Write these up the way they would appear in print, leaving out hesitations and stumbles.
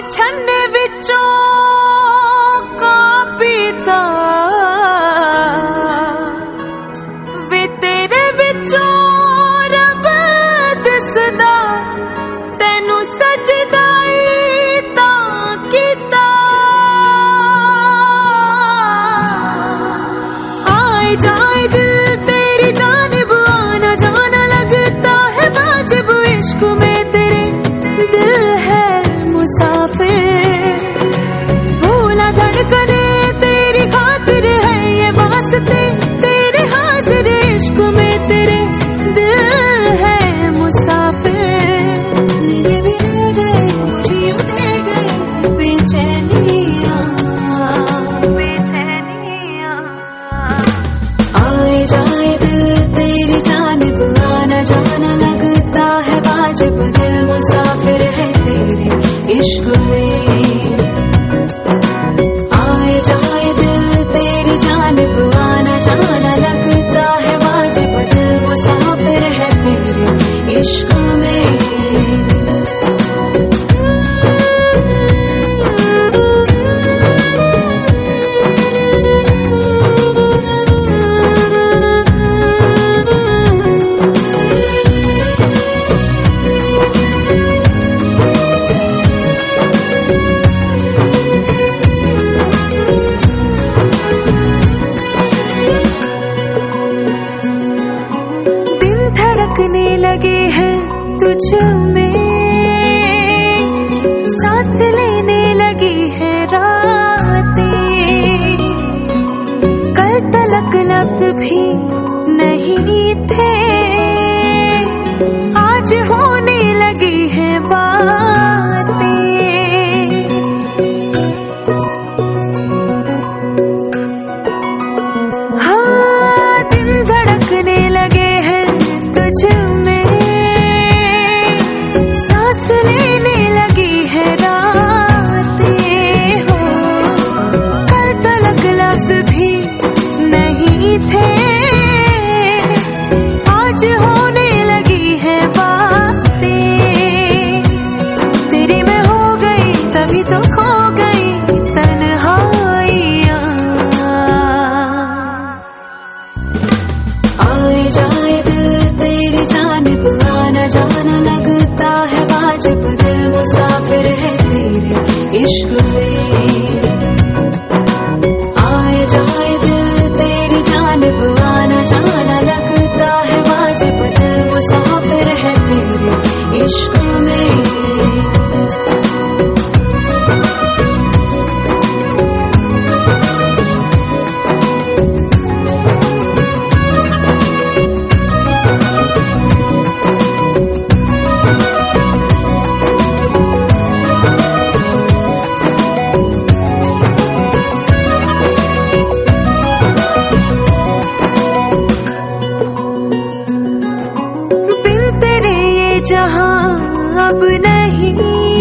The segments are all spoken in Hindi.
छन्ने विचों का पीता वे तेरे विचों रब दिसदा तेनू सजदाई तां कीता। आए जाए दिल तेरी जानिब आना जाना लगता है वाजिब इश्क में तेरे दिल है मुसाफिर। भूला धड़कने तेरी खातिर है ये वास्ते तेरे हाजिर इश्क में तेरे दिल है मुसाफिर। ये भी रह गए मुझे दे गए बेचैनियां बेचैनियां। आए जाए दिल तेरी जानिब आना जाना लगता है वाजिब दिल मुसाफिर है तेरे इश्क में। आए जाए दिल तेरी जानिब आना जाना लगता है वाजिब दिल मुसाफिर है तेरे इश्क में। धड़कने लगे हैं तुझ में सांस लेने लगी है रातें। कल तलक लफ्ज भी नहीं थे आज होने लगी है बातें। हाँ दिन धड़कने लगे हैं तुझ में सांस लेने लगी है रातें हो। कल तलक लफ्ज भी नहीं थे आज होने लगी है बातें। तेरी मैं हो गई तभी तो खो गई तन्हाइयां। आए जाए तेरी जानिब आना जाना लगता है वाजिब दिल मुसाफिर है तेरे इश्क में। आए जाए दिल तेरी जानिब आना जाना लगता है वाजिब दिल मुसाफिर है तेरे इश्क में। जहां अब नहीं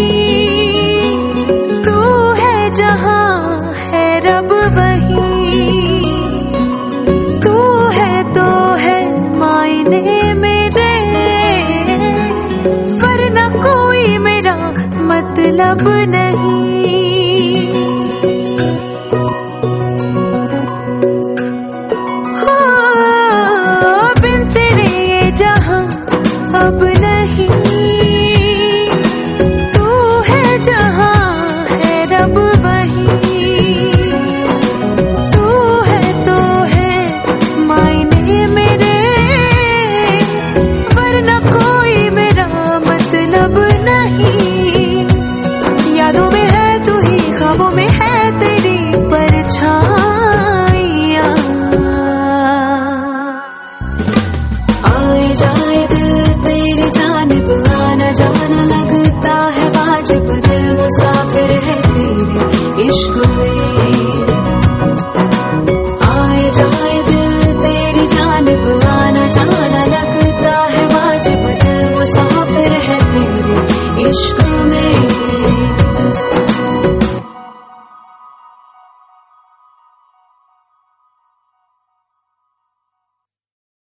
तू है जहां है रब वहीं। तू है तो है मायने मेरे वरना कोई मेरा मतलब नहीं। हाँ बिन तेरे ये जहां अब नहीं तू है जहां है रब वहीं। तू है तो है मायने मेरे वरना कोई मेरा मतलब नहीं। यादों में है तू ही ख्वाबों में है तेरी परछाइयां। आए जाए तेरी जानिब आना जाना लगता है वाजिब दिल मुसाफिर है तेरे इश्क में। आए जाए दिल तेरी जानिब आना जाना लगता है वाजिब दिल मुसाफिर है तेरे इश्क